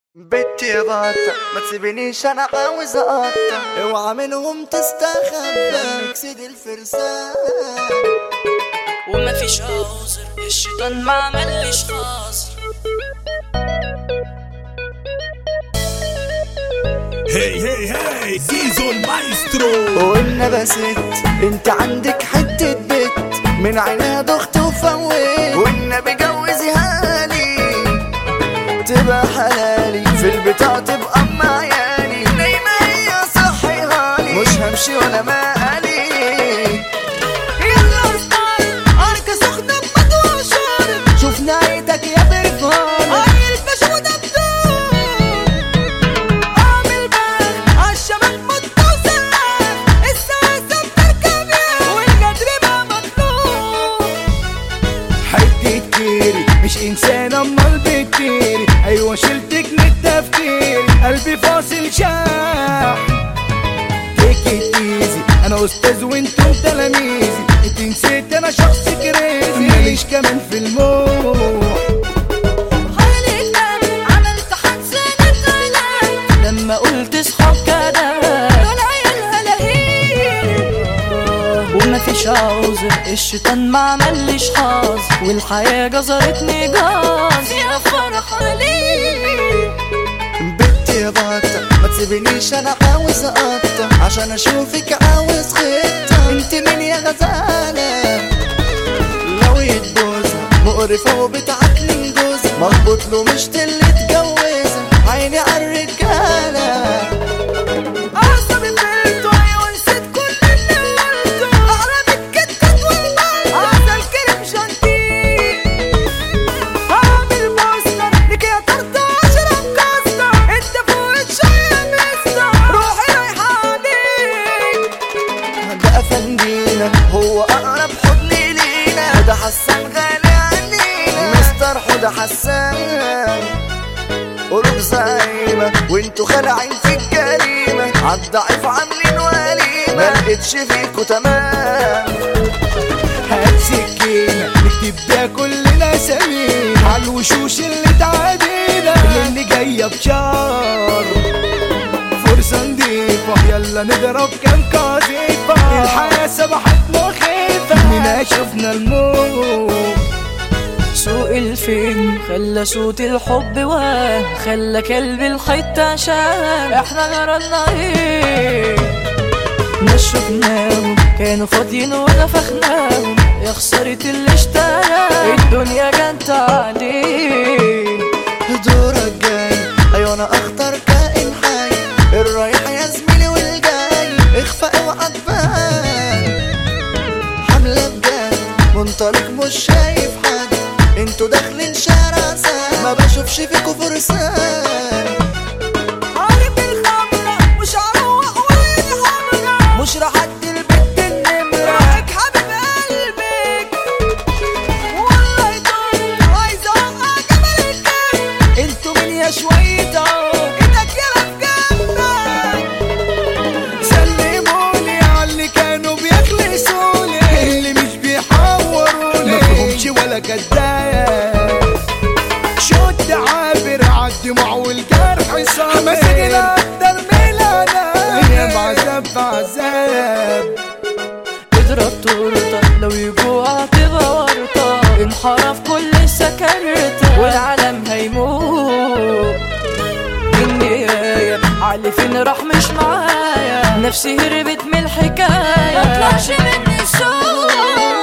بنتي يا بطة ما تسيبنيش انا عاوز اقطع، اوعى منهم تستخبى نكسد الفرسان. وما فيش عذر الشيطان ما عملش خاصر. هي زيزو المايسترو. وإن ست انت عندك حتة بيت من عينها ضغط وفوت، وإن بجوزها لي تبقى حلالي في البتاع تبقى ام عيالي، نايمة هي صحيها لي مش همشي ولا مالي. يلا ستايل اركة سخنة بمضوع شارب، شوف نايتك يا برفان عيل فشودة بدون اعمل باخ عالشباب متصل، الساسة بتركبي والقدر ما مطلوب. حتة كيري مش انسان امال بكتيري، ايوه شلتك من التفكير قلبي فاصل شاح. تيك ات ايزي انا استاذ وانتم تلاميذي، انت نسيت انا شخص كريزي ماليش كمان في الموح. حالك عملت حادثة نتعلم لما قلت اصحاب كده دول عيالها لهيب. وما فيش عذر الشيطان ما عملش حظ، والحياة جزرتني جاز يا فرح ليه. بنتي يا بطة ما تسيبنيش انا عاوز اقطع، عشان اشوفك عاوز خطة. انت مين يا غزالة لو يتجوزها مقرفة وبتعكنن جوزها، مربوط له مش اللي اتجوزها عيني عالرجالة. عصبي فلتو ايوه نسيت كل اللي قلته، اقرب الكتكوت والمال عسل كريم شانتيه. اعمل بوستر لك يا طرطة اشرب كاستر، انت فوق شوية مستر روحي رايحة عليك. ده افندينا هو اقرب حضن لينا، حدا حسان غالي علينا مستر حدا حسان. قلوب زعيمة وانتو خلعين في الجريمة، عالضعيف عاملين وليمة ملقتش فيكو تمام. هات سكينة نكتب بيها كلنا اسامينا عالوشوش اللي تعادينا اللي جاية بشار. فرصة نضيفة يلا نضرب كام قذيفة، الحياة سبحت مخيفة منها شفنا الموت. سوق الفيلم خلى صوت الحب واه، خلى كلب الحتة شاه. احنا جرالنا ايه ناس شفناهم كانوا فاضيين ونفخناهم، يا خسارة اللي اشترى الدنيا جنت عليه. دورك جاي ايوه انا اخطر كائن حي، الرايح يا زميلي والجاي اخفى اوعى تبان. حملة بجد منطلق مش شايف حد، انتوا داخلين شارع سام ما بشوفش فيكوا فرسان. عارف الخمرة مش هروح وين حمرة، مش راح ادي البت النمرة رايك حبيب قلبك. والله يطول عايزة اوقع جبل الكلب، انتوا مين يا شوية اهو ايدك يلا في جنبك. سلموني عاللي كانوا بيخلصوني، اللي مش بيحوروني مفهومش ولا كداب. شد عابر عالدموع والجرح صابر، مسكنا اكتر ميلانا يا بعذاب بعذاب. اضرب تورته لو يجوع تبقى ورطة، انحرف كل سكرته والعالم هيموت. النهاية عالي فين راح مش معايا، نفسي هربت من الحكاية مطلعش مني صوت.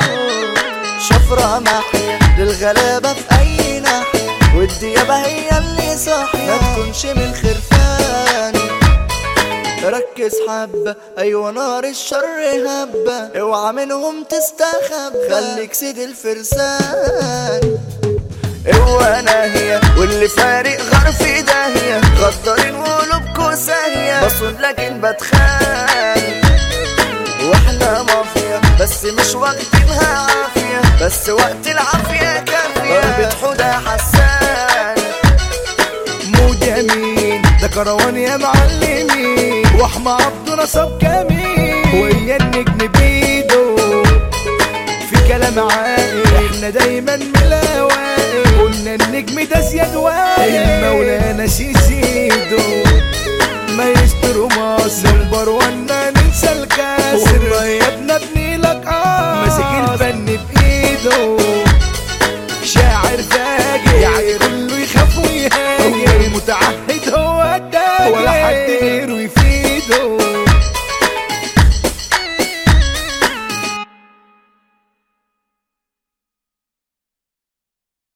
شفرة محية للغلابة في اي ناحية، والديابة هي اللي صاحية ما تكونش من خرفاني. ركز حبة ايوه نار الشر هبة، اوعى منهم تستخبى خليك سيد الفرسان. اوعى ناهية واللي فارق غرفي داهية، غدارين وقلوبكوا ساهية بصون لكن بتخان. واحنا مافيا بس مش واخدينها عافية، بس وقت العافية كافية. ضربة حدى حسان مود يمين ده كروان يا معلمين، واحمى عبده نصب كمين ويا النجم بيدو. في كلام عاقل احنا دايما ملاوائل، قلنا النجم ده زياد وائل، المولانا سيسي